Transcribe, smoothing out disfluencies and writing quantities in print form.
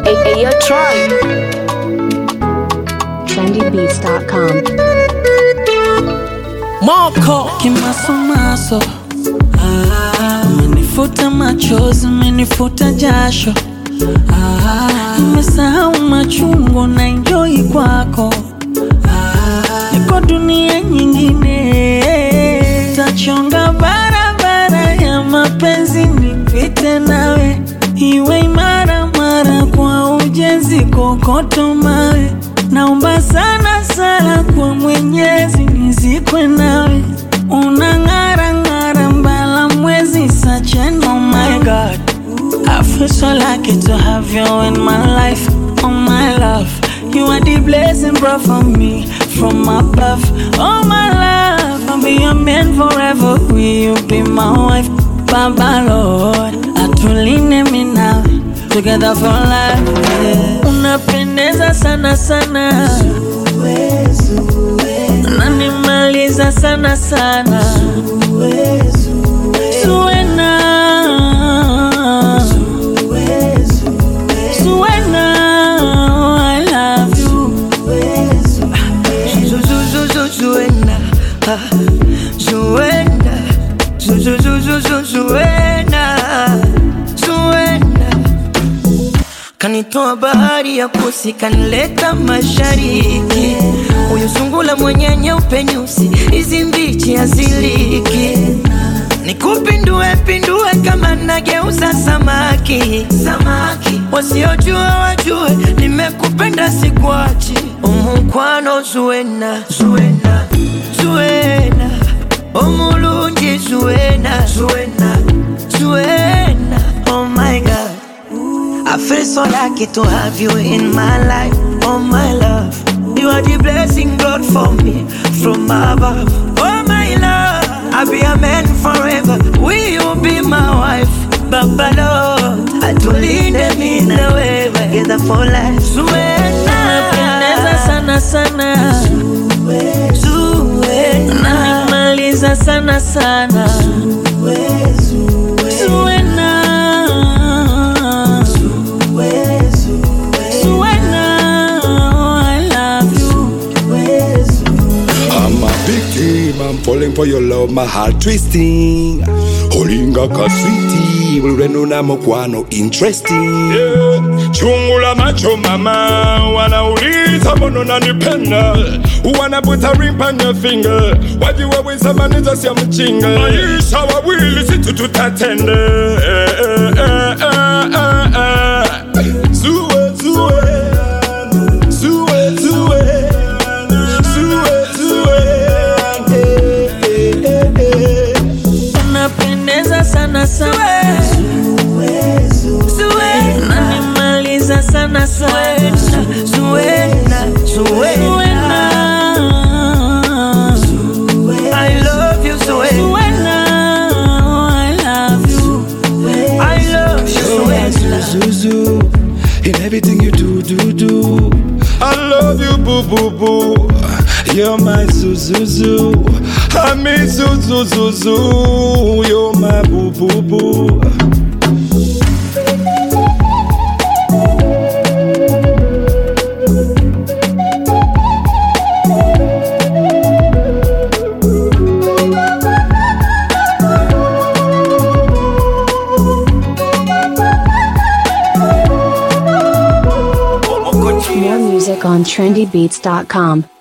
Hey, yo, Troy. trendybeats.com. Moko kimasomaso, umenifuta machozi, umenifuta jasho, nimesahau machungu na enjoy kwako, niko dunia nyingine, tachonga barabara ya mapenzi nipite nawe, iwe imara mara kwa ujenzi kokoto mawe, naomba sana sana kwa Mwenyezi nizikwe nawe, unang'ara ng'ara mbala mwezi such an oh my God, I feel so lucky to have you in my life, oh my love, you are the blessing brought for me from above, oh my love, I'll be your man forever, will you be my wife, Baba Lord, atuline mi nawe together for life, yeah. Unapendeza sana sana, unanimaliza sana sana, Zuena, Zuena, I love you, Zuena, Zuena, kanitoa bahari ya Kusi, kanileta mashariki, huyu sungula mwenye nyeupe nyusi, hizi mbichi haziliki, nikupindue pindue kama nageuza samaki, wasiojua wajue, nimekupenda sikuachi, umukwano Zuena, omulungi Zuena, oh my God, I feel so lucky to have you in my life, oh my love, you are the blessing brought for me from above, oh my love, I'll be a man forever, will you be my wife, Baba Lord, atulinde mimi na wewe together for life, Zuena, unapendeza sana sana, Zuena, unanimaliza sana sana, Zuena, I love you. I'm a victim, I'm falling for your love, my heart twisting. Holinga ka sweetie, ulwenu na mokwano interesting. Yeah. Chungula macho mama, wanauliza mbona unanipenda, wanaputa ring on your finger, wajua weza maniza siya mchinga, maisha wawili situ tutatende. Unapendeza sana sana, unanimaliza sana sana, Zuena, I love you, Zuena, I love you, I love you, Zuena. Zuzu, in everything you do. I love you, boo, boo, boo. You're my Zuzu. I miss Zuzu. You're my boo, boo, boo. More music on trendybeats.com.